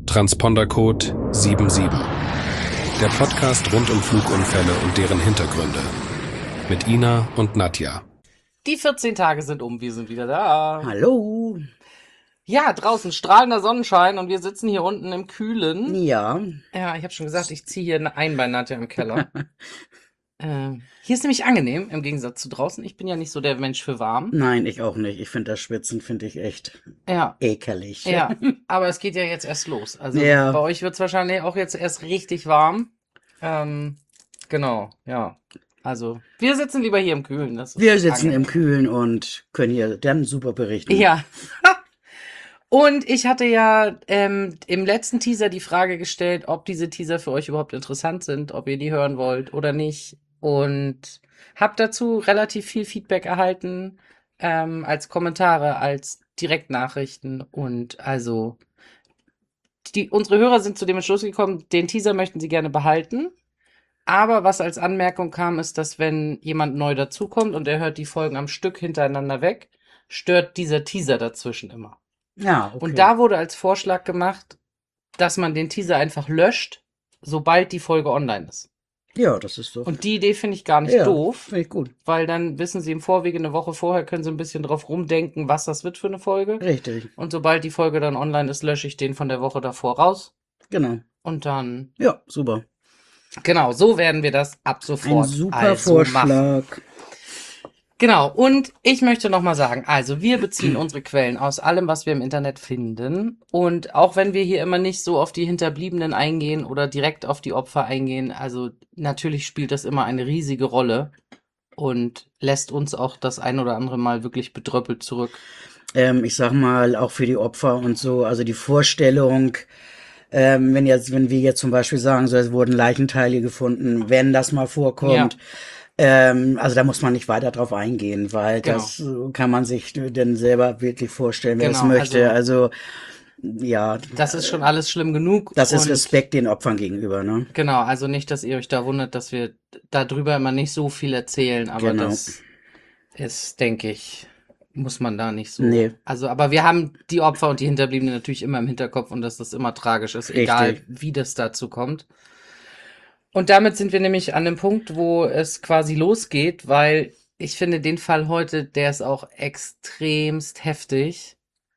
Transpondercode 77. Der Podcast rund um Flugunfälle und deren Hintergründe. Mit Ina und Nadja. Die 14 Tage sind um, wir sind wieder da. Hallo. Ja, draußen strahlender Sonnenschein und wir sitzen hier unten im Kühlen. Ja. Ja, ich habe schon gesagt, ich ziehe hier ein bei Nadja im Keller. Hier ist nämlich angenehm, im Gegensatz zu draußen. Ich bin ja nicht so der Mensch für warm. Nein, ich auch nicht. Ich finde das Schwitzen, finde ich echt ekelig. Ja, aber es geht ja jetzt erst los. Also Ja. bei euch wird es wahrscheinlich auch jetzt erst richtig warm. Genau, ja. Also wir sitzen lieber hier im Kühlen. Das ist Wir sitzen angenehm. im Kühlen und können hier dann super berichten. Ja. Und ich hatte ja im letzten Teaser die Frage gestellt, ob diese Teaser für euch überhaupt interessant sind, ob ihr die hören wollt oder nicht. Und habe dazu relativ viel Feedback erhalten, als Kommentare, als Direktnachrichten. Und also unsere Hörer sind zu dem Entschluss gekommen, den Teaser möchten sie gerne behalten. Aber was als Anmerkung kam, ist, dass wenn jemand neu dazukommt und er hört die Folgen am Stück hintereinander weg, stört dieser Teaser dazwischen immer. Ja, okay. Und da wurde als Vorschlag gemacht, dass man den Teaser einfach löscht, sobald die Folge online ist. Ja, das ist so. Und die Idee finde ich gar nicht doof, Finde ich gut. weil dann wissen sie im Vorwege, eine Woche vorher, können sie ein bisschen drauf rumdenken, was das wird für eine Folge. Richtig. Und sobald die Folge dann online ist, lösche ich den von der Woche davor raus. Genau. Und dann, Ja, super. genau, so werden wir das ab Ein sofort super also Vorschlag. machen. Genau, und ich möchte nochmal sagen, also wir beziehen unsere Quellen aus allem, was wir im Internet finden. Und auch wenn wir hier immer nicht so auf die Hinterbliebenen eingehen oder direkt auf die Opfer eingehen, also natürlich spielt das immer eine riesige Rolle und lässt uns auch das ein oder andere Mal wirklich bedröppelt zurück. Ich sag mal, auch für die Opfer und so, also die Vorstellung, wenn wir jetzt zum Beispiel sagen, so, es wurden Leichenteile gefunden, wenn das mal vorkommt, also da muss man nicht weiter drauf eingehen, weil Genau. das kann man sich dann selber wirklich vorstellen, wer es Genau, möchte. Also ja, Das ist schon alles schlimm genug. das ist und Respekt den Opfern gegenüber, ne? Genau, also nicht, dass ihr euch da wundert, dass wir darüber immer nicht so viel erzählen, aber Genau. das ist, denke ich, muss man da nicht so. Nee. Also, aber wir haben die Opfer und die Hinterbliebenen natürlich immer im Hinterkopf und dass das immer tragisch ist, Richtig. egal wie das dazu kommt. Und damit sind wir nämlich an dem Punkt, wo es quasi losgeht, weil ich finde den Fall heute, der ist auch extremst heftig.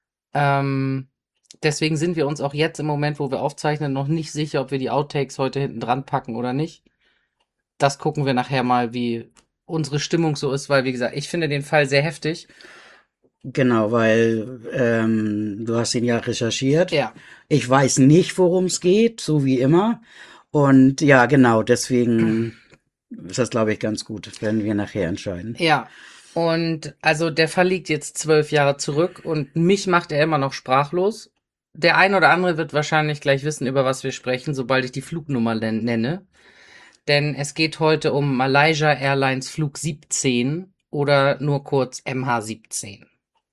Deswegen sind wir uns auch jetzt im Moment, wo wir aufzeichnen, noch nicht sicher, ob wir die Outtakes heute hinten dran packen oder nicht. Das gucken wir nachher mal, wie unsere Stimmung so ist, weil, wie gesagt, ich finde den Fall sehr heftig. Genau, weil du hast ihn ja recherchiert. Ja, Ich weiß nicht, worum es geht, so wie immer. Und ja, genau, deswegen ist das, glaube ich, ganz gut, werden wir nachher entscheiden. ja. Und also der Fall liegt jetzt 12 Jahre zurück und mich macht er immer noch sprachlos. Der ein oder andere wird wahrscheinlich gleich wissen, über was wir sprechen, sobald ich die Flugnummer nenne. Denn es geht heute um Malaysia Airlines Flug 17 oder nur kurz MH17.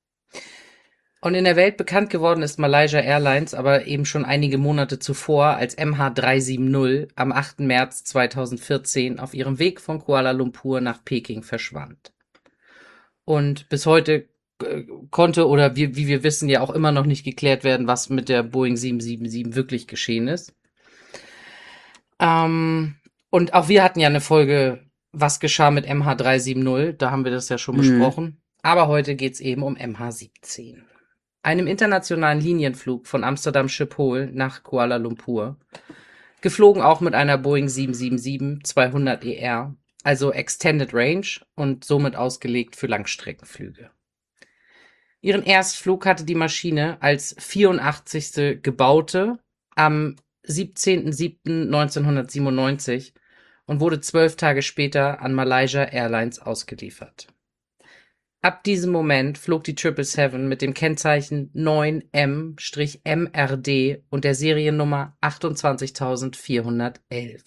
Und in der Welt bekannt geworden ist Malaysia Airlines aber eben schon einige Monate zuvor als MH370 am 8. März 2014 auf ihrem Weg von Kuala Lumpur nach Peking verschwand. Und bis heute konnte oder wie wir wissen ja auch immer noch nicht geklärt werden, was mit der Boeing 777 wirklich geschehen ist. Und auch wir hatten ja eine Folge, was geschah mit MH370, da haben wir das ja schon besprochen. Aber heute geht's eben um MH17. Einem internationalen Linienflug von Amsterdam Schiphol nach Kuala Lumpur. Geflogen auch mit einer Boeing 777-200 ER, also Extended Range und somit ausgelegt für Langstreckenflüge. Ihren Erstflug hatte die Maschine als 84. gebaute am 17.07.1997 und wurde 12 Tage später an Malaysia Airlines ausgeliefert. Ab diesem Moment flog die 777 mit dem Kennzeichen 9M-MRD und der Seriennummer 28411.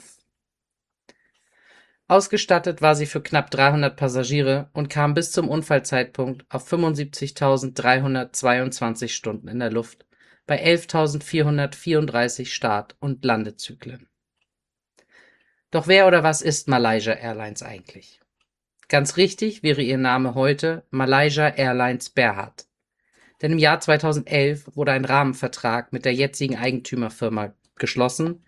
Ausgestattet war sie für knapp 300 Passagiere und kam bis zum Unfallzeitpunkt auf 75.322 Stunden in der Luft bei 11.434 Start- und Landezyklen. Doch wer oder was ist Malaysia Airlines eigentlich? Ganz richtig wäre ihr Name heute Malaysia Airlines Berhad. Denn im Jahr 2011 wurde ein Rahmenvertrag mit der jetzigen Eigentümerfirma geschlossen.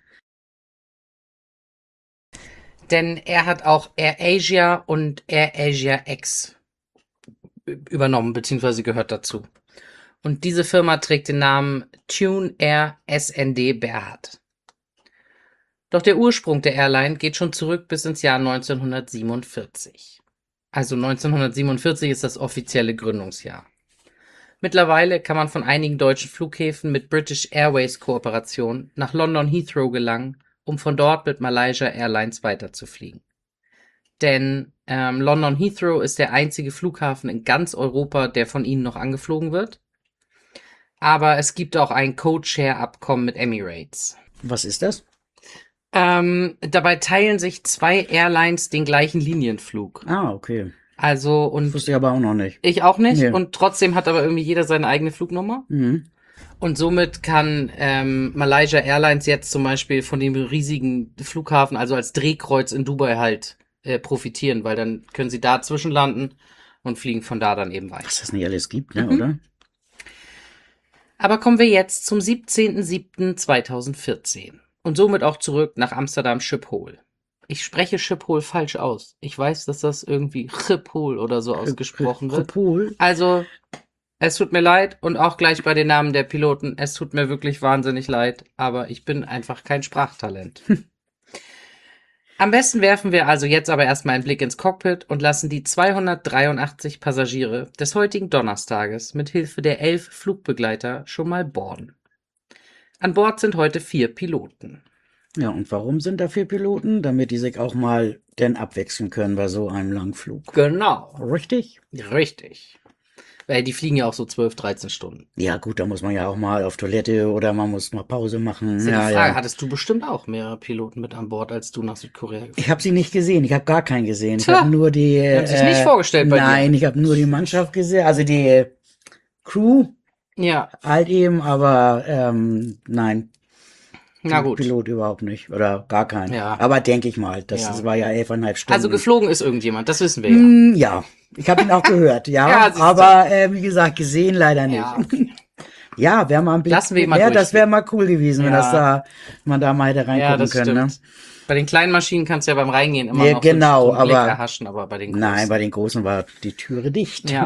Denn er hat auch AirAsia und AirAsia X übernommen, beziehungsweise gehört dazu. Und diese Firma trägt den Namen Tune Air SND Berhad. Doch der Ursprung der Airline geht schon zurück bis ins Jahr 1947. Also 1947 ist das offizielle Gründungsjahr. Mittlerweile kann man von einigen deutschen Flughäfen mit British Airways Kooperation nach London Heathrow gelangen, um von dort mit Malaysia Airlines weiterzufliegen. Denn London Heathrow ist der einzige Flughafen in ganz Europa, der von ihnen noch angeflogen wird. Aber es gibt auch ein Codeshare-Abkommen mit Emirates. Was ist das? Dabei teilen sich zwei Airlines den gleichen Linienflug. Ah, okay. Also, und Wusste ich aber auch noch nicht. ich auch nicht. Nee. Und trotzdem hat aber irgendwie jeder seine eigene Flugnummer. Mhm. Und somit kann Malaysia Airlines jetzt zum Beispiel von dem riesigen Flughafen, also als Drehkreuz in Dubai halt, profitieren, weil dann können sie da zwischenlanden und fliegen von da dann eben weiter. Was das nicht alles gibt, ne, oder? Aber kommen wir jetzt zum 17.07.2014 und somit auch zurück nach Amsterdam Schiphol. Ich spreche Schiphol falsch aus. Ich weiß, dass das irgendwie Schiphol oder so ausgesprochen wird. Schiphol. Also, es tut mir leid und auch gleich bei den Namen der Piloten. Es tut mir wirklich wahnsinnig leid, aber ich bin einfach kein Sprachtalent. Am besten werfen wir also jetzt aber erstmal einen Blick ins Cockpit und lassen die 283 Passagiere des heutigen Donnerstages mit Hilfe der 11 Flugbegleiter schon mal boarden. An Bord sind heute 4 Piloten. Ja, und warum sind da 4 Piloten? Damit die sich auch mal denn abwechseln können bei so einem Langflug. Genau. Richtig? Richtig. Weil die fliegen ja auch so 12, 13 Stunden. Ja, gut, da muss man ja auch mal auf Toilette oder man muss mal Pause machen. Das ist ja Ja, die Frage, ja. hattest du bestimmt auch mehrere Piloten mit an Bord, als du nach Südkorea geflogen Ich habe sie nicht gesehen. Ich habe gar keinen gesehen. Ich Tja, habe nur die. hat sich nicht vorgestellt bei dir. Nein, ich habe nur die Mannschaft gesehen, also die Crew Ja, halt eben, aber nein, na gut. Pilot überhaupt nicht oder gar keinen. Ja. Aber denke ich mal, das war ja 11,5 Stunden. Also geflogen ist irgendjemand, das wissen wir ja. Ja, ich habe ihn auch gehört, ja, Ja, siehst du. aber wie gesagt, gesehen leider nicht. Ja, okay. Ja, wäre mal ein Blick. Lassen wir ihn mal Ja, das wäre durchfliegen. mal cool gewesen, wenn Ja. das da man da mal hätte Ja, reingucken das können. stimmt. Bei den kleinen Maschinen kannst du ja beim Reingehen immer Ja, noch genau, so einen Blick aber- erhaschen, aber bei den Ne? großen. Nein, bei den Großen war die Türe dicht. Ja.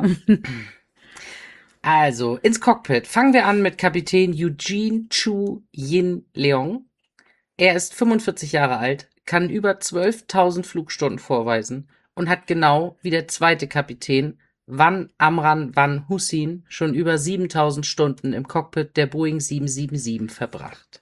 Also, ins Cockpit. Fangen wir an mit Kapitän Eugene Chu Yin Leong. Er ist 45 Jahre alt, kann über 12.000 Flugstunden vorweisen und hat genau wie der zweite Kapitän Wan Amran Wan Hussein schon über 7.000 Stunden im Cockpit der Boeing 777 verbracht.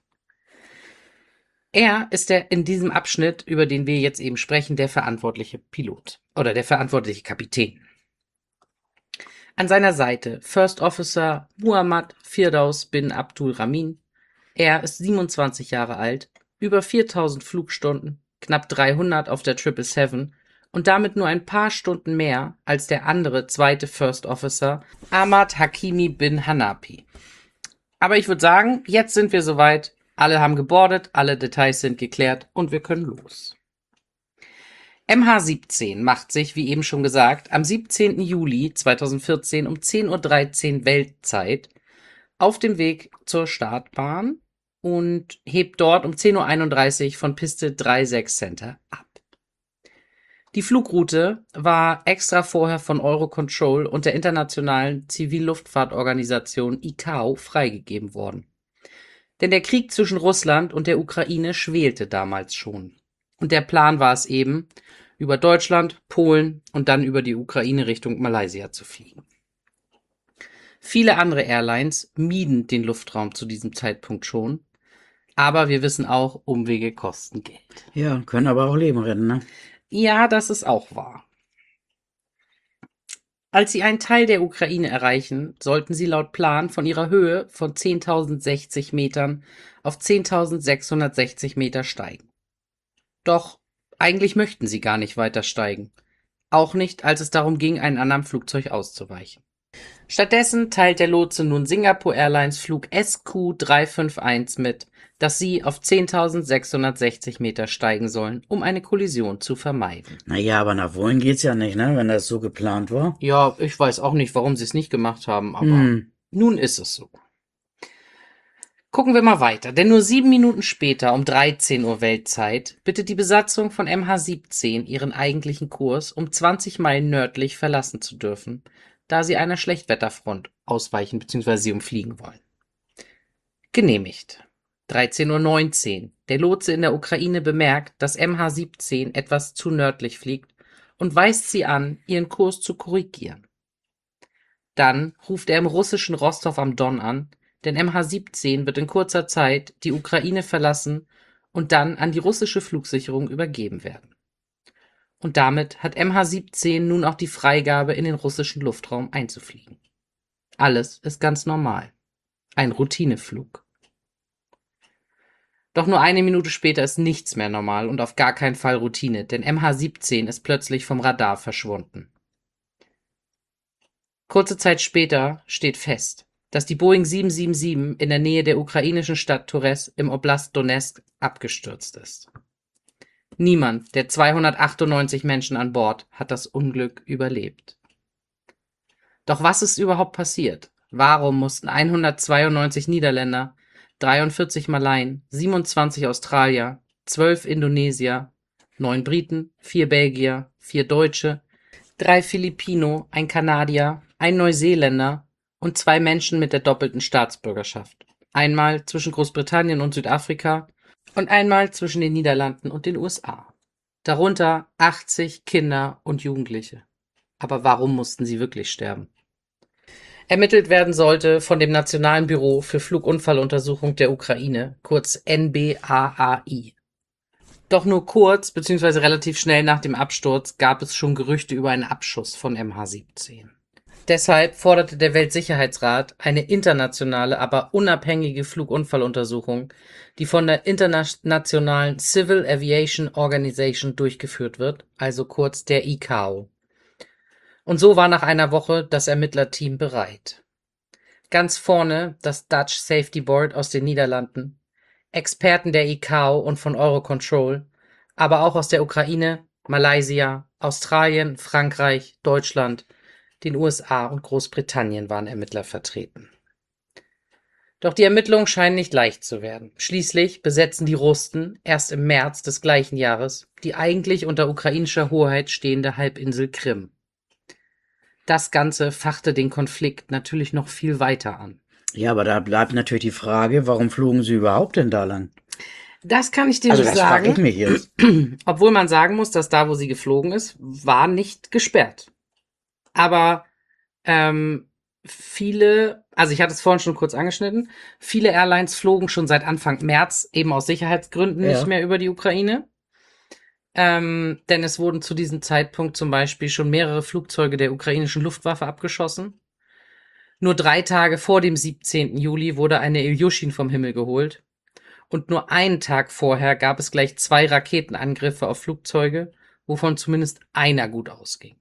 Er ist in diesem Abschnitt, über den wir jetzt eben sprechen, der verantwortliche Pilot oder der verantwortliche Kapitän. An seiner Seite First Officer Muhammad Firdaus bin Abdul Ramin. Er ist 27 Jahre alt, über 4.000 Flugstunden, knapp 300 auf der 777 und damit nur ein paar Stunden mehr als der andere zweite First Officer Ahmad Hakimi bin Hanapi. Aber ich würde sagen, jetzt sind wir soweit. Alle haben gebordet, alle Details sind geklärt und wir können los. MH17 macht sich, wie eben schon gesagt, am 17. Juli 2014 um 10.13 Uhr Weltzeit auf dem Weg zur Startbahn und hebt dort um 10.31 Uhr von Piste 36 Center ab. Die Flugroute war extra vorher von Eurocontrol und der Internationalen Zivilluftfahrtorganisation ICAO freigegeben worden. Denn der Krieg zwischen Russland und der Ukraine schwelte damals schon. Und der Plan war es eben, über Deutschland, Polen und dann über die Ukraine Richtung Malaysia zu fliegen. Viele andere Airlines mieden den Luftraum zu diesem Zeitpunkt schon, aber wir wissen auch, Umwege kosten Geld. Ja, können aber auch Leben retten, ne? Ja, das ist auch wahr. Als sie einen Teil der Ukraine erreichen, sollten sie laut Plan von ihrer Höhe von 10.060 Metern auf 10.660 Meter steigen. Doch eigentlich möchten sie gar nicht weiter steigen. Auch nicht, als es darum ging, einem anderen Flugzeug auszuweichen. Stattdessen teilt der Lotse nun Singapore Airlines Flug SQ351 mit, dass sie auf 10.660 Meter steigen sollen, um eine Kollision zu vermeiden. Naja, aber nach Wohin geht's ja nicht, ne? Wenn das so geplant war. Ja, ich weiß auch nicht, warum sie es nicht gemacht haben, aber Hm. Nun ist es so. Gucken wir mal weiter, denn nur 7 Minuten später, um 13 Uhr Weltzeit, bittet die Besatzung von MH17 ihren eigentlichen Kurs, um 20 Meilen nördlich verlassen zu dürfen, da sie einer Schlechtwetterfront ausweichen bzw. sie umfliegen wollen. Genehmigt. 13:19 Uhr. Der Lotse in der Ukraine bemerkt, dass MH17 etwas zu nördlich fliegt und weist sie an, ihren Kurs zu korrigieren. Dann ruft er im russischen Rostow am Don an, denn MH17 wird in kurzer Zeit die Ukraine verlassen und dann an die russische Flugsicherung übergeben werden. Und damit hat MH17 nun auch die Freigabe, in den russischen Luftraum einzufliegen. Alles ist ganz normal. Ein Routineflug. Doch nur eine Minute später ist nichts mehr normal und auf gar keinen Fall Routine, denn MH17 ist plötzlich vom Radar verschwunden. Kurze Zeit später steht fest, dass die Boeing 777 in der Nähe der ukrainischen Stadt Torez im Oblast Donezk abgestürzt ist. Niemand der 298 Menschen an Bord hat das Unglück überlebt. Doch was ist überhaupt passiert? Warum mussten 192 Niederländer, 43 Malaien, 27 Australier, 12 Indonesier, 9 Briten, 4 Belgier, 4 Deutsche, 3 Filipino, ein Kanadier, ein Neuseeländer und 2 Menschen mit der doppelten Staatsbürgerschaft. Einmal zwischen Großbritannien und Südafrika und einmal zwischen den Niederlanden und den USA. Darunter 80 Kinder und Jugendliche. Aber warum mussten sie wirklich sterben? Ermittelt werden sollte von dem Nationalen Büro für Flugunfalluntersuchung der Ukraine, kurz NBAAI. Doch nur kurz bzw. relativ schnell nach dem Absturz gab es schon Gerüchte über einen Abschuss von MH17. Deshalb forderte der Weltsicherheitsrat eine internationale, aber unabhängige Flugunfalluntersuchung, die von der Internationalen Civil Aviation Organization durchgeführt wird, also kurz der ICAO. Und so war nach einer Woche das Ermittlerteam bereit. Ganz vorne das Dutch Safety Board aus den Niederlanden, Experten der ICAO und von Eurocontrol, aber auch aus der Ukraine, Malaysia, Australien, Frankreich, Deutschland, den USA und Großbritannien waren Ermittler vertreten. Doch die Ermittlungen scheinen nicht leicht zu werden. Schließlich besetzen die Russen erst im März des gleichen Jahres die eigentlich unter ukrainischer Hoheit stehende Halbinsel Krim. Das Ganze fachte den Konflikt natürlich noch viel weiter an. Ja, aber da bleibt natürlich die Frage, warum flogen sie überhaupt denn da lang? Das kann ich dir Also nicht das frage ich sagen, mich jetzt. obwohl man sagen muss, dass da, wo sie geflogen ist, war nicht gesperrt. Aber viele, also ich hatte es vorhin schon kurz angeschnitten, viele Airlines flogen schon seit Anfang März eben aus Sicherheitsgründen Ja. nicht mehr über die Ukraine. Denn es wurden zu diesem Zeitpunkt zum Beispiel schon mehrere Flugzeuge der ukrainischen Luftwaffe abgeschossen. Nur 3 Tage vor dem 17. Juli wurde eine Ilyushin vom Himmel geholt. Und nur einen Tag vorher gab es gleich 2 Raketenangriffe auf Flugzeuge, wovon zumindest einer gut ausging.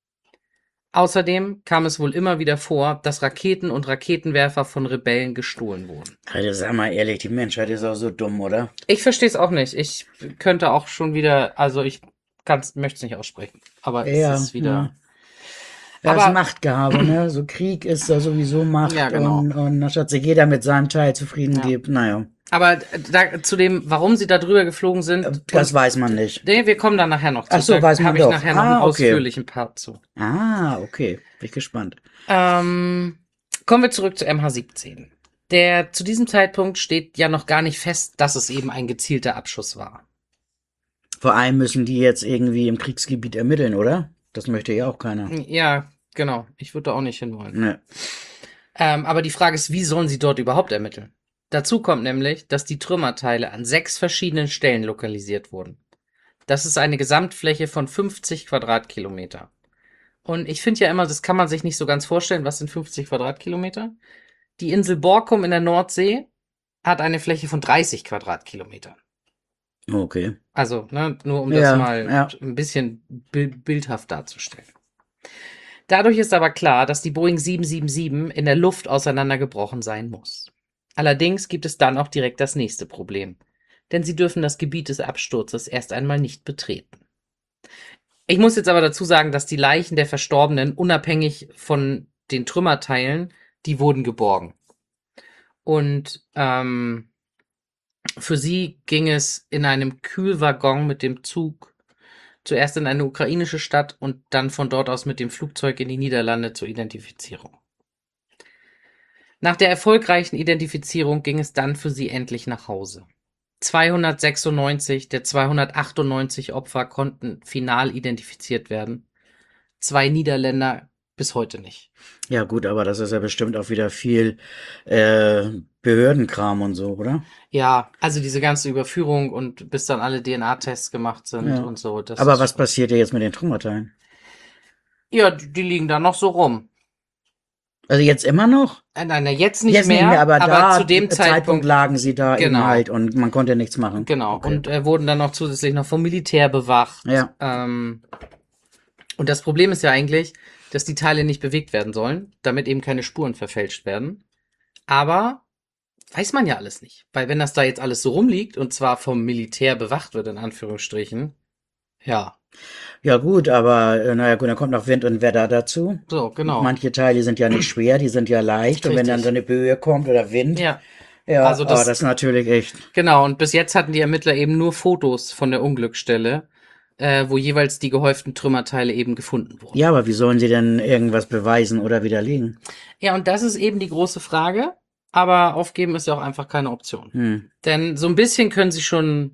Außerdem kam es wohl immer wieder vor, dass Raketen und Raketenwerfer von Rebellen gestohlen wurden. Also sag mal ehrlich, die Menschheit ist auch so dumm, oder? Ich verstehe es auch nicht. Ich könnte auch schon wieder, also ich möchte es nicht aussprechen, aber Ja, es ist wieder. ja. Ja, Aber- das ist Machtgehabe, ne? So Krieg ist da sowieso Macht Ja, genau. und anstatt sich jeder mit seinem Teil zufrieden Ja. gibt, naja, Aber zu dem, warum sie da drüber geflogen sind, das weiß man nicht. nee, wir kommen da nachher noch zu. Ach so, Da weiß man habe ich doch. nachher noch einen Ah, okay. ausführlichen Part zu. Ah, okay, bin ich gespannt. Kommen wir zurück zu MH17. Zu diesem Zeitpunkt steht ja noch gar nicht fest, dass es eben ein gezielter Abschuss war. Vor allem müssen die jetzt irgendwie im Kriegsgebiet ermitteln, oder? Das möchte ja auch keiner. Ja, genau. Ich würde da auch nicht hinwollen. Ne. Aber die Frage ist, wie sollen sie dort überhaupt ermitteln? Dazu kommt nämlich, dass die Trümmerteile an 6 verschiedenen Stellen lokalisiert wurden. Das ist eine Gesamtfläche von 50 Quadratkilometer. Und ich finde ja immer, das kann man sich nicht so ganz vorstellen. Was sind 50 Quadratkilometer? Die Insel Borkum in der Nordsee hat eine Fläche von 30 Quadratkilometern. Okay. Also, ne, nur um Ja, das mal ja. ein bisschen bildhaft darzustellen. Dadurch ist aber klar, dass die Boeing 777 in der Luft auseinandergebrochen sein muss. Allerdings gibt es dann auch direkt das nächste Problem. Denn sie dürfen das Gebiet des Absturzes erst einmal nicht betreten. Ich muss jetzt aber dazu sagen, dass die Leichen der Verstorbenen unabhängig von den Trümmerteilen Die wurden geborgen. Und für sie ging es in einem Kühlwaggon mit dem Zug zuerst in eine ukrainische Stadt und dann von dort aus mit dem Flugzeug in die Niederlande zur Identifizierung. Nach der erfolgreichen Identifizierung ging es dann für sie endlich nach Hause. 296 der 298 Opfer konnten final identifiziert werden. 2 Niederländer bis heute nicht. Ja gut, aber das ist ja bestimmt auch wieder viel Behördenkram und so, oder? Ja, also diese ganze Überführung und bis dann alle DNA-Tests gemacht sind Ja. und so. Das Aber ist was passiert jetzt mit den Trümmerteilen? Ja, die liegen da noch so rum. Also jetzt immer noch? Nein, jetzt nicht Jetzt mehr, nicht mehr, aber da zu dem Zeitpunkt lagen sie da eben Genau. halt und man konnte nichts machen. genau. Okay. Und wurden dann noch zusätzlich noch vom Militär bewacht. Ja. Und das Problem ist ja eigentlich, dass die Teile nicht bewegt werden sollen, damit eben keine Spuren verfälscht werden. Aber weiß man ja alles nicht. Weil wenn das da jetzt alles so rumliegt und zwar vom Militär bewacht wird, in Anführungsstrichen, ja, Ja gut, aber naja gut, dann kommt noch Wind und Wetter dazu. so, genau. Manche Teile sind ja nicht schwer, die sind ja leicht. Und wenn dann Richtig. so eine Böe kommt oder Wind, Ja, ja, also das- das ist natürlich echt. genau. Und bis jetzt hatten die Ermittler eben nur Fotos von der Unglücksstelle, wo jeweils die gehäuften Trümmerteile eben gefunden wurden. Ja, aber wie sollen sie denn irgendwas beweisen oder widerlegen? Ja, und das ist eben die große Frage. Aber aufgeben ist ja auch einfach keine Option. Denn so ein bisschen können sie schon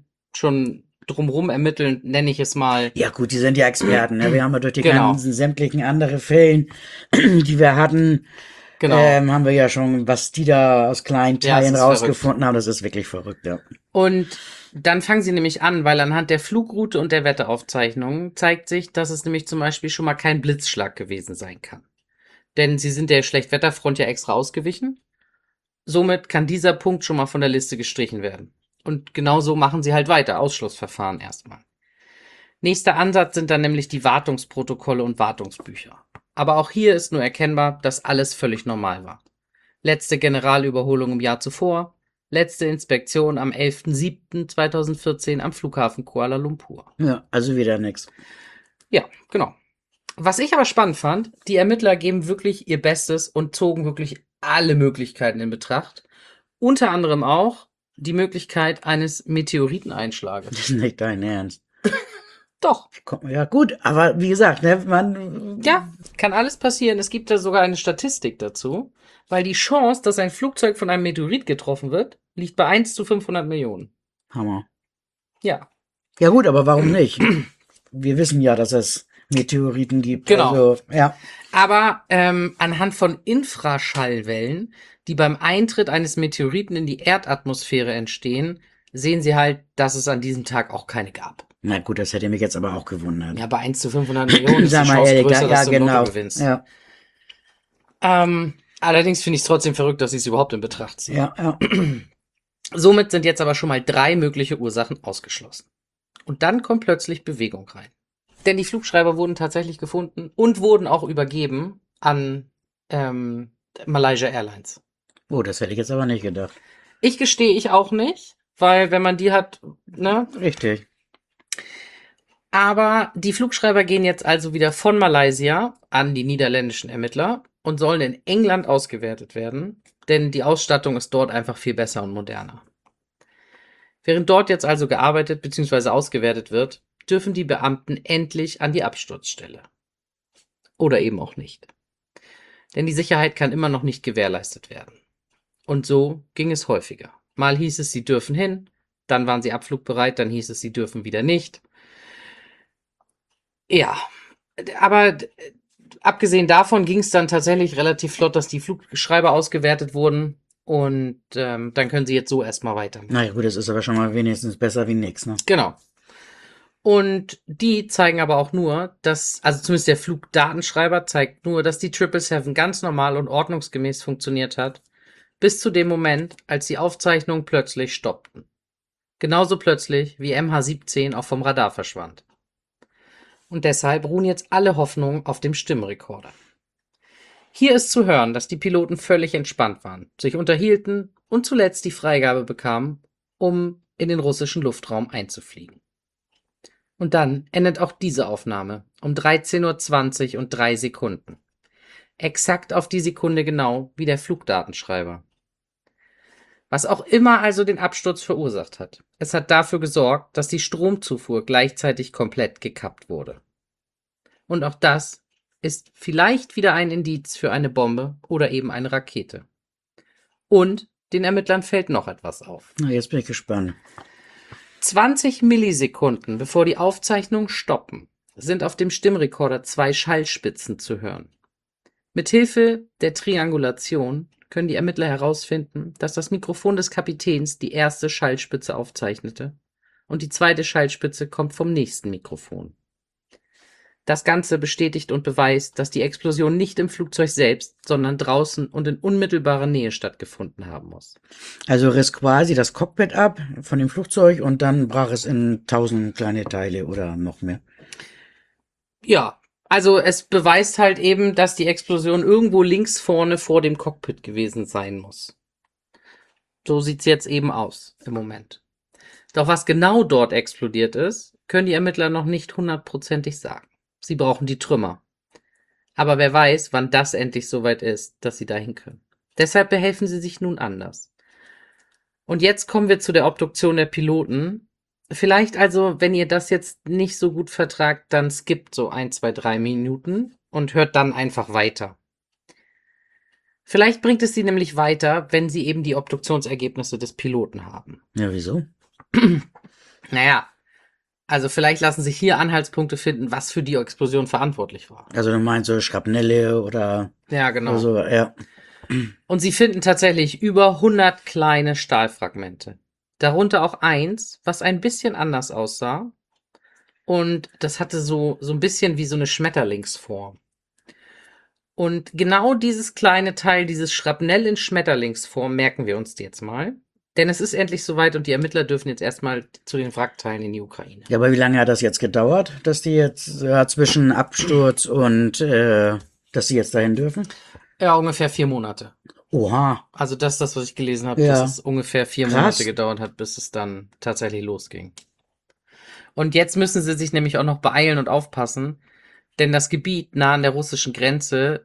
drumrum ermitteln, nenne ich es mal. Ja gut, die sind ja Experten. Ne? Wir haben ja durch die Genau. ganzen sämtlichen andere Fällen, die wir hatten, Genau. haben wir ja schon, was die da aus kleinen Ja, es Teilen ist rausgefunden haben. Das ist wirklich verrückt, ja. Und dann fangen sie nämlich an, weil anhand der Flugroute und der Wetteraufzeichnungen zeigt sich, dass es nämlich zum Beispiel schon mal kein Blitzschlag gewesen sein kann. Denn sie sind der Schlechtwetterfront ja extra ausgewichen. Somit kann dieser Punkt schon mal von der Liste gestrichen werden. Und genauso machen sie halt weiter, Ausschlussverfahren erstmal. Nächster Ansatz sind dann nämlich die Wartungsprotokolle und Wartungsbücher. Aber auch hier ist nur erkennbar, dass alles völlig normal war. Letzte Generalüberholung im Jahr zuvor, letzte Inspektion am 11.07.2014 am Flughafen Kuala Lumpur. Ja, also wieder nix. Ja, genau. Was ich aber spannend fand, die Ermittler geben wirklich ihr Bestes und zogen wirklich alle Möglichkeiten in Betracht. Unter anderem auch die Möglichkeit eines Meteoriteneinschlages. Das ist nicht dein Ernst. Doch, Ja gut, aber wie gesagt, ne, man, ja, kann alles passieren. Es gibt da sogar eine Statistik dazu, weil die Chance, dass ein Flugzeug von einem Meteorit getroffen wird, liegt bei 1 zu 500 Millionen. Hammer. Ja, Ja gut, aber warum nicht? Wir wissen ja, dass es Meteoriten gibt. Genau. Also, ja. aber anhand von Infraschallwellen, die beim Eintritt eines Meteoriten in die Erdatmosphäre entstehen, sehen sie halt, dass es an diesem Tag auch keine gab. Na gut, das hätte mich jetzt aber auch gewundert. Ja, bei 1 zu 500 Millionen ist die Sag mal Chance ehrlich, größer, ja, dass du im genau. Lotto gewinnst. Ja, Allerdings finde ich es trotzdem verrückt, dass sie es überhaupt in Betracht ziehen. ja. Somit sind jetzt aber schon mal 3 mögliche Ursachen ausgeschlossen. Und dann kommt plötzlich Bewegung rein. Denn die Flugschreiber wurden tatsächlich gefunden und wurden auch übergeben an Malaysia Airlines. Oh, das hätte ich jetzt aber nicht gedacht. Ich gestehe, ich auch nicht, weil wenn man die hat, ne? Richtig. Aber die Flugschreiber gehen jetzt also wieder von Malaysia an die niederländischen Ermittler und sollen in England ausgewertet werden, denn die Ausstattung ist dort einfach viel besser und moderner. Während dort jetzt also gearbeitet bzw. ausgewertet wird, dürfen die Beamten endlich an die Absturzstelle. Oder eben auch nicht. Denn die Sicherheit kann immer noch nicht gewährleistet werden. Und so ging es häufiger. Mal hieß es, sie dürfen hin, dann waren sie abflugbereit, dann hieß es, sie dürfen wieder nicht. Ja, aber abgesehen davon ging es dann tatsächlich relativ flott, dass die Flugschreiber ausgewertet wurden und dann können sie jetzt so erstmal weitermachen. Na ja, gut, das ist aber schon mal wenigstens besser wie nix, ne? Genau. Und die zeigen aber auch nur, dass, also zumindest der Flugdatenschreiber zeigt nur, dass die 777 ganz normal und ordnungsgemäß funktioniert hat, bis zu dem Moment, als die Aufzeichnungen plötzlich stoppten. Genauso plötzlich wie MH17 auch vom Radar verschwand. Und deshalb ruhen jetzt alle Hoffnungen auf dem Stimmrekorder. Hier ist zu hören, dass die Piloten völlig entspannt waren, sich unterhielten und zuletzt die Freigabe bekamen, um in den russischen Luftraum einzufliegen. Und dann endet auch diese Aufnahme um 13:20 Uhr und 3 Sekunden. Exakt auf die Sekunde genau wie der Flugdatenschreiber. Was auch immer also den Absturz verursacht hat. Es hat dafür gesorgt, dass die Stromzufuhr gleichzeitig komplett gekappt wurde. Und auch das ist vielleicht wieder ein Indiz für eine Bombe oder eben eine Rakete. Und den Ermittlern fällt noch etwas auf. Na, jetzt bin ich gespannt. 20 Millisekunden bevor die Aufzeichnungen stoppen, sind auf dem Stimmrekorder 2 Schallspitzen zu hören. Mithilfe der Triangulation können die Ermittler herausfinden, dass das Mikrofon des Kapitäns die erste Schallspitze aufzeichnete und die zweite Schallspitze kommt vom nächsten Mikrofon. Das Ganze bestätigt und beweist, dass die Explosion nicht im Flugzeug selbst, sondern draußen und in unmittelbarer Nähe stattgefunden haben muss. Also riss quasi das Cockpit ab von dem Flugzeug und dann brach es in 1000 kleine Teile oder noch mehr. Ja, also es beweist halt eben, dass die Explosion irgendwo links vorne vor dem Cockpit gewesen sein muss. So sieht's jetzt eben aus im Moment. Doch was genau dort explodiert ist, können die Ermittler noch nicht hundertprozentig sagen. Sie brauchen die Trümmer. Aber wer weiß, wann das endlich soweit ist, dass sie dahin können. Deshalb behelfen sie sich nun anders. Und jetzt kommen wir zu der Obduktion der Piloten. Vielleicht also, wenn ihr das jetzt nicht so gut vertragt, dann skippt so 1, 2, 3 Minuten und hört dann einfach weiter. Vielleicht bringt es sie nämlich weiter, wenn sie eben die Obduktionsergebnisse des Piloten haben. Ja, wieso? Naja, also vielleicht lassen sich hier Anhaltspunkte finden, was für die Explosion verantwortlich war. Also du meinst so Schrapnelle oder Ja, genau. oder so, ja. Und sie finden tatsächlich über 100 kleine Stahlfragmente. Darunter auch eins, was ein bisschen anders aussah. Und das hatte so ein bisschen wie so eine Schmetterlingsform. Und genau dieses kleine Teil, dieses Schrapnell in Schmetterlingsform, merken wir uns jetzt mal. Denn es ist endlich soweit und die Ermittler dürfen jetzt erstmal zu den Wrackteilen in die Ukraine. Ja, aber wie lange hat das jetzt gedauert, dass die jetzt zwischen Absturz und dass sie jetzt dahin dürfen? Ja, ungefähr 4 Monate. Oha. Also das ist das, was ich gelesen habe, Ja. dass es ungefähr 4 Krass. Monate gedauert hat, bis es dann tatsächlich losging. Und jetzt müssen sie sich nämlich auch noch beeilen und aufpassen, denn das Gebiet nah an der russischen Grenze,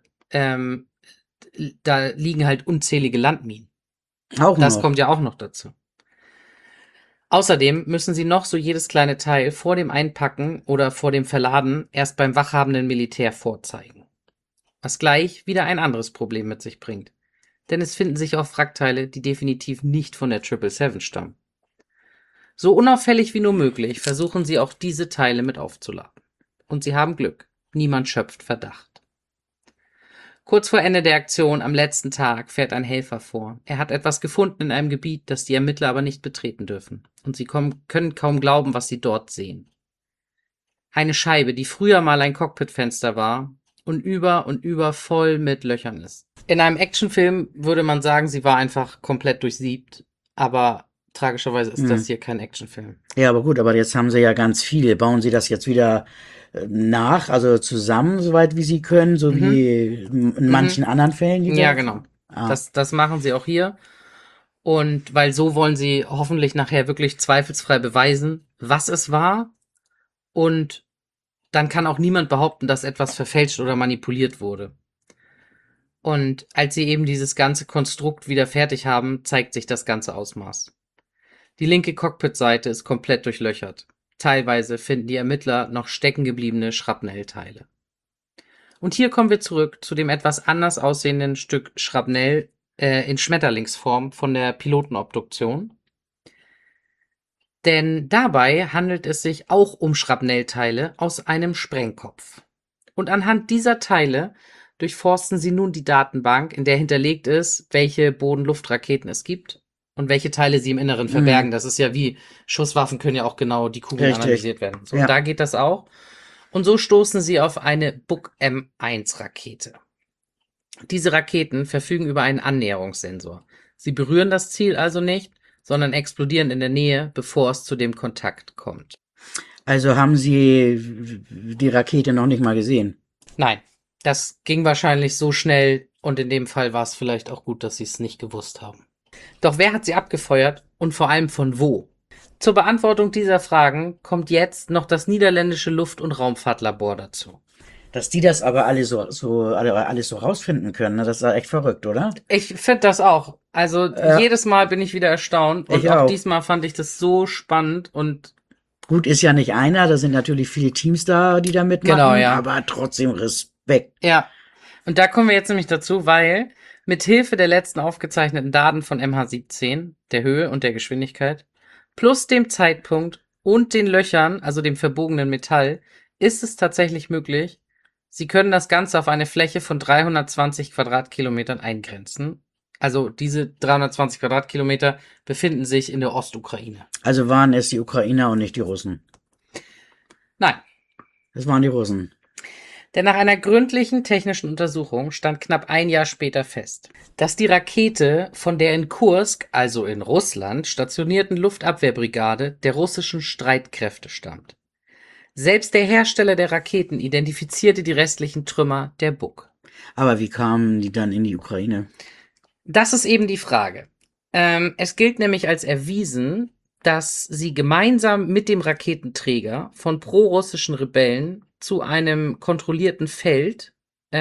da liegen halt unzählige Landminen. Auch Das noch. kommt ja auch noch dazu. Außerdem müssen sie noch so jedes kleine Teil vor dem Einpacken oder vor dem Verladen erst beim wachhabenden Militär vorzeigen. Was gleich wieder ein anderes Problem mit sich bringt. Denn es finden sich auch Wrackteile, die definitiv nicht von der 777 stammen. So unauffällig wie nur möglich versuchen sie auch diese Teile mit aufzuladen. Und sie haben Glück. Niemand schöpft Verdacht. Kurz vor Ende der Aktion am letzten Tag fährt ein Helfer vor. Er hat etwas gefunden in einem Gebiet, das die Ermittler aber nicht betreten dürfen. Und sie können kaum glauben, was sie dort sehen. Eine Scheibe, die früher mal ein Cockpitfenster war und über voll mit Löchern ist. In einem Actionfilm würde man sagen, sie war einfach komplett durchsiebt. Aber tragischerweise ist das hier kein Actionfilm. Ja, aber gut, aber jetzt haben sie ja ganz viele. Bauen sie das jetzt wieder nach, also zusammen, soweit wie sie können, so wie in manchen anderen Fällen? Die Ja, wir- genau. Ah. Das machen sie auch hier. Und weil so wollen sie hoffentlich nachher wirklich zweifelsfrei beweisen, was es war. Und dann kann auch niemand behaupten, dass etwas verfälscht oder manipuliert wurde. Und als sie eben dieses ganze Konstrukt wieder fertig haben, zeigt sich das ganze Ausmaß. Die linke Cockpitseite ist komplett durchlöchert. Teilweise finden die Ermittler noch steckengebliebene Schrapnellteile. Und hier kommen wir zurück zu dem etwas anders aussehenden Stück Schrapnell in Schmetterlingsform von der Pilotenobduktion. Denn dabei handelt es sich auch um Schrapnellteile aus einem Sprengkopf. Und anhand dieser Teile durchforsten sie nun die Datenbank, in der hinterlegt ist, welche Boden-Luft-Raketen es gibt und welche Teile sie im Inneren verbergen. Das ist ja wie Schusswaffen können ja auch genau die Kugeln Richtig. analysiert werden. So, Ja. und da geht das auch. Und so stoßen sie auf eine Buk M1-Rakete. Diese Raketen verfügen über einen Annäherungssensor. Sie berühren das Ziel also nicht, sondern explodieren in der Nähe, bevor es zu dem Kontakt kommt. Also haben sie die Rakete noch nicht mal gesehen. Nein, das ging wahrscheinlich so schnell und in dem Fall war es vielleicht auch gut, dass sie es nicht gewusst haben. Doch wer hat sie abgefeuert und vor allem von wo? Zur Beantwortung dieser Fragen kommt jetzt noch das niederländische Luft- und Raumfahrtlabor dazu. Dass die das aber alles so rausfinden können, ne? Das ist ja echt verrückt, oder? Ich finde das auch. Also Ja, jedes Mal bin ich wieder erstaunt und ich auch auch. diesmal fand ich das so spannend und Gut, ist ja nicht einer, da sind natürlich viele Teams da, die da genau, mitmachen, ja. aber trotzdem Respekt. Ja. Und da kommen wir jetzt nämlich dazu, weil mit Hilfe der letzten aufgezeichneten Daten von MH17, der Höhe und der Geschwindigkeit, plus dem Zeitpunkt und den Löchern, also dem verbogenen Metall, ist es tatsächlich möglich, Sie können das Ganze auf eine Fläche von 320 Quadratkilometern eingrenzen. Also diese 320 Quadratkilometer befinden sich in der Ostukraine. Also waren es die Ukrainer und nicht die Russen. Nein, Das waren die Russen. denn nach einer gründlichen technischen Untersuchung stand knapp ein Jahr später fest, dass die Rakete von der in Kursk, also in Russland, stationierten Luftabwehrbrigade der russischen Streitkräfte stammt. Selbst der Hersteller der Raketen identifizierte die restlichen Trümmer der Buk. Aber wie kamen die dann in die Ukraine? Das ist eben die Frage. Es gilt nämlich als erwiesen, dass sie gemeinsam mit dem Raketenträger von prorussischen Rebellen zu einem kontrollierten Feld,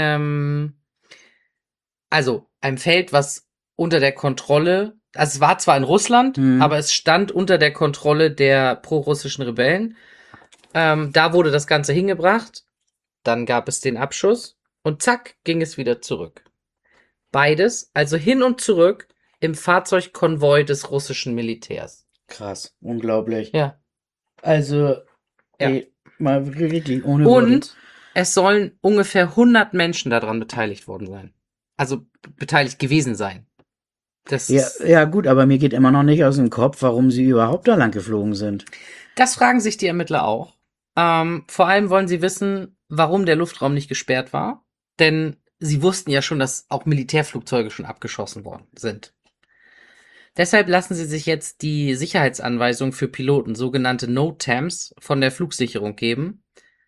also einem Feld, was unter der Kontrolle, also es war zwar in Russland, aber es stand unter der Kontrolle der prorussischen Rebellen. Da wurde das Ganze hingebracht, dann gab es den Abschuss und zack, ging es wieder zurück. Beides, also hin und zurück, im Fahrzeugkonvoi des russischen Militärs. Krass, unglaublich. Ja. Also, Ja. ey, mal richtig ohne Worte. Und es sollen ungefähr 100 Menschen daran beteiligt worden sein. Also beteiligt gewesen sein. Das, Ja, ja, gut, aber mir geht immer noch nicht aus dem Kopf, warum sie überhaupt da lang geflogen sind. das fragen sich die Ermittler auch. Vor allem wollen sie wissen, warum der Luftraum nicht gesperrt war. Denn sie wussten ja schon, dass auch Militärflugzeuge schon abgeschossen worden sind. Deshalb lassen sie sich jetzt die Sicherheitsanweisung für Piloten, sogenannte NOTAMs, von der Flugsicherung geben.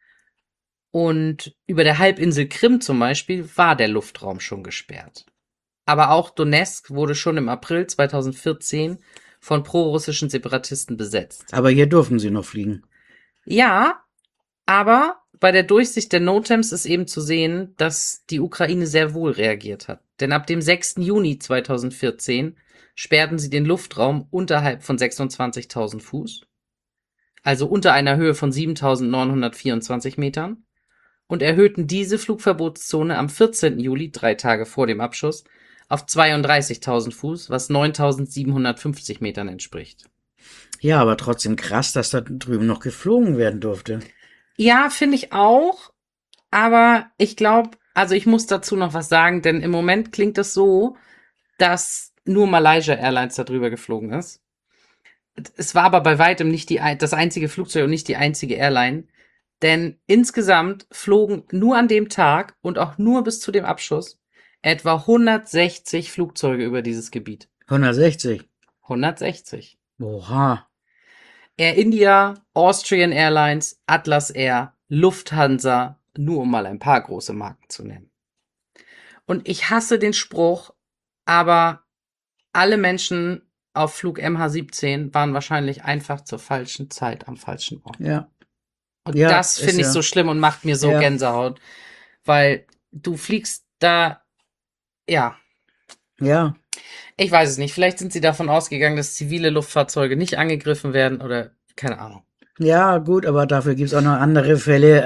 Und über der Halbinsel Krim zum Beispiel war der Luftraum schon gesperrt. Aber auch Donetsk wurde schon im April 2014 von prorussischen Separatisten besetzt. Aber hier durften sie noch fliegen. Ja, aber bei der Durchsicht der NOTAMs ist eben zu sehen, dass die Ukraine sehr wohl reagiert hat. Denn ab dem 6. Juni 2014 sperrten sie den Luftraum unterhalb von 26.000 Fuß, also unter einer Höhe von 7.924 Metern, und erhöhten diese Flugverbotszone am 14. Juli, 3 Tage vor dem Abschuss, auf 32.000 Fuß, was 9.750 Metern entspricht. Ja, aber trotzdem krass, dass da drüben noch geflogen werden durfte. Ja, finde ich auch, aber ich glaube, also ich muss dazu noch was sagen, denn im Moment klingt es so, dass nur Malaysia Airlines darüber geflogen ist. Es war aber bei weitem nicht das einzige Flugzeug und nicht die einzige Airline, denn insgesamt flogen nur an dem Tag und auch nur bis zu dem Abschuss etwa 160 Flugzeuge über dieses Gebiet. 160. 160. Oha. Air India, Austrian Airlines, Atlas Air, Lufthansa, nur um mal ein paar große Marken zu nennen. Und ich hasse den Spruch, aber alle Menschen auf Flug MH17 waren wahrscheinlich einfach zur falschen Zeit am falschen Ort. Ja. Und Ja, das ist finde ich ja. so schlimm und macht mir so Ja. Gänsehaut, weil du fliegst da, ja, Ja. ich weiß es nicht. Vielleicht sind sie davon ausgegangen, dass zivile Luftfahrzeuge nicht angegriffen werden oder keine Ahnung. Ja, gut, aber dafür gibt's auch noch andere Fälle.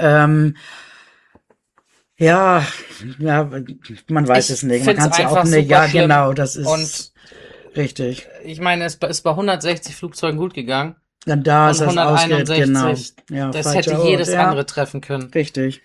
Ja, man weiß Ich es nicht. Man find's kann es ja auch einfach nicht. super Ja, schlimm. genau, das ist Und richtig. ich meine, es ist bei 160 Flugzeugen gut gegangen. Dann da ist Und das ausgerechnet, genau. 161, Ja, das falscher hätte Ort, jedes ja. andere treffen können. Richtig.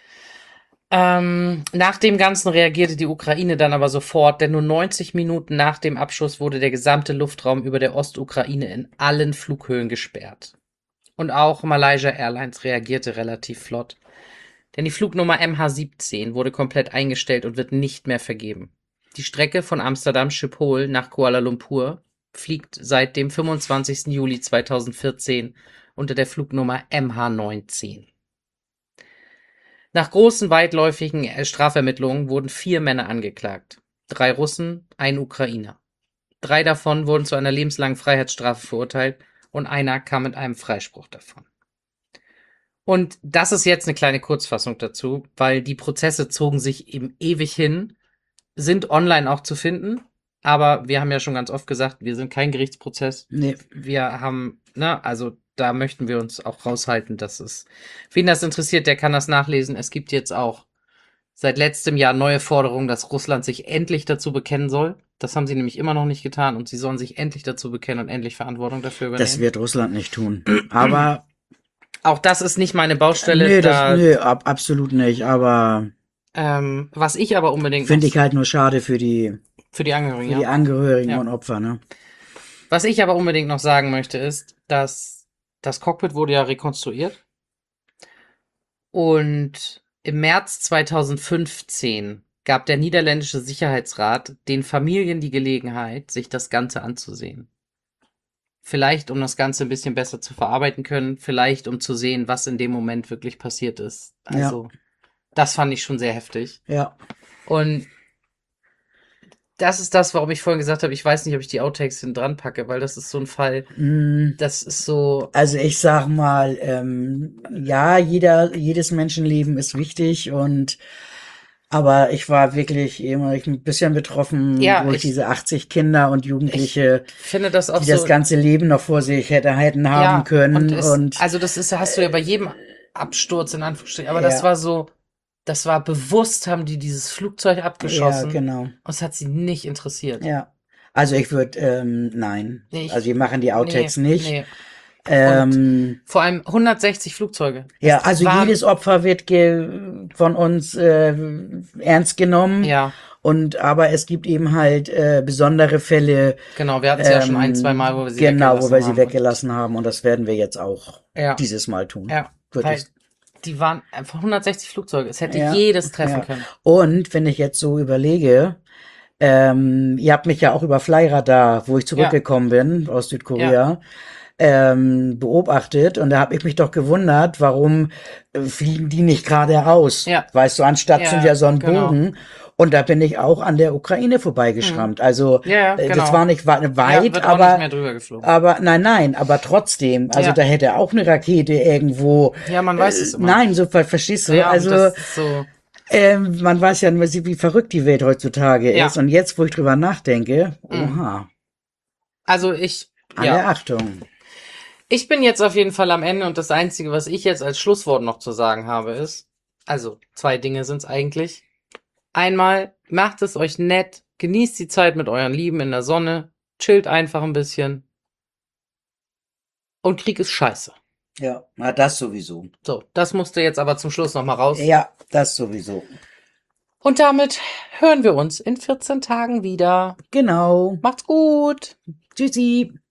Nach dem Ganzen reagierte die Ukraine dann aber sofort, denn nur 90 Minuten nach dem Abschuss wurde der gesamte Luftraum über der Ostukraine in allen Flughöhen gesperrt. Und auch Malaysia Airlines reagierte relativ flott, denn die Flugnummer MH17 wurde komplett eingestellt und wird nicht mehr vergeben. Die Strecke von Amsterdam Schiphol nach Kuala Lumpur fliegt seit dem 25. Juli 2014 unter der Flugnummer MH19. Nach großen, weitläufigen Strafermittlungen wurden 4 Männer angeklagt. 3 Russen, ein Ukrainer. 3 davon wurden zu einer lebenslangen Freiheitsstrafe verurteilt und einer kam mit einem Freispruch davon. Und das ist jetzt eine kleine Kurzfassung dazu, weil die Prozesse zogen sich eben ewig hin, sind online auch zu finden, aber wir haben ja schon ganz oft gesagt, wir sind kein Gerichtsprozess. Nee. Wir haben, also da möchten wir uns auch raushalten, dass wen das interessiert, der kann das nachlesen. Es gibt jetzt auch seit letztem Jahr neue Forderungen, dass Russland sich endlich dazu bekennen soll. Das haben sie nämlich immer noch nicht getan und sie sollen sich endlich dazu bekennen und endlich Verantwortung dafür übernehmen. Das wird Russland nicht tun. Aber auch das ist nicht meine Baustelle. Absolut nicht. Aber was ich aber unbedingt finde ich halt nur schade für die Angehörigen, die Angehörigen und Opfer, ne? Was ich aber unbedingt noch sagen möchte, ist, dass das Cockpit wurde ja rekonstruiert und im März 2015 gab der niederländische Sicherheitsrat den Familien die Gelegenheit, sich das Ganze anzusehen. Vielleicht, um das Ganze ein bisschen besser zu verarbeiten können, vielleicht, um zu sehen, was in dem Moment wirklich passiert ist. Also, das fand ich schon sehr heftig. Ja. Und das ist das, warum ich vorhin gesagt habe, ich weiß nicht, ob ich die Outtakes hinten dran packe, weil das ist so ein Fall, das ist so... Also ich sag mal, jedes Menschenleben ist wichtig aber ich war wirklich immer ein bisschen betroffen, wo ich diese 80 Kinder und Jugendliche, ich finde das auch die das ganze Leben noch vor sich hätten haben können. Also das hast du ja bei jedem Absturz in Anführungsstrichen, aber das war bewusst, haben die dieses Flugzeug abgeschossen. Ja, genau. Und es hat sie nicht interessiert. Ja. Also ich würde, nein. Also wir machen die Outtakes nicht. Nee. Vor allem 160 Flugzeuge. Ja, also jedes Opfer wird von uns ernst genommen. Ja. Aber es gibt eben halt besondere Fälle. Genau, wir hatten es ja schon ein, zwei Mal, wo wir sie weggelassen haben. Und das werden wir jetzt auch dieses Mal tun. Ja, weil die waren einfach 160 Flugzeuge. Es hätte jedes treffen können. Und wenn ich jetzt so überlege, ihr habt mich ja auch über Flyradar, wo ich zurückgekommen bin aus Südkorea, beobachtet und da habe ich mich doch gewundert, warum fliegen die nicht gerade raus? Ja. Weißt du, anstatt sind ja so ein Bogen. Und da bin ich auch an der Ukraine vorbeigeschrammt. Also das war nicht weit, wird auch nicht mehr drüber geflogen. Aber nein, aber trotzdem, also da hätte auch eine Rakete irgendwo. Ja, man weiß es immer. Nein, so verstehst du? Ja, also das ist so. Man weiß ja nur, wie verrückt die Welt heutzutage ist. Und jetzt, wo ich drüber nachdenke, oha. Also alle Achtung. Ich bin jetzt auf jeden Fall am Ende und das Einzige, was ich jetzt als Schlusswort noch zu sagen habe, ist, also 2 Dinge sind es eigentlich. Einmal, macht es euch nett, genießt die Zeit mit euren Lieben in der Sonne, chillt einfach ein bisschen. Und Krieg ist scheiße. Ja, na das sowieso. So, das musste jetzt aber zum Schluss nochmal raus. Ja, das sowieso. Und damit hören wir uns in 14 Tagen wieder. Genau. Macht's gut. Tschüssi.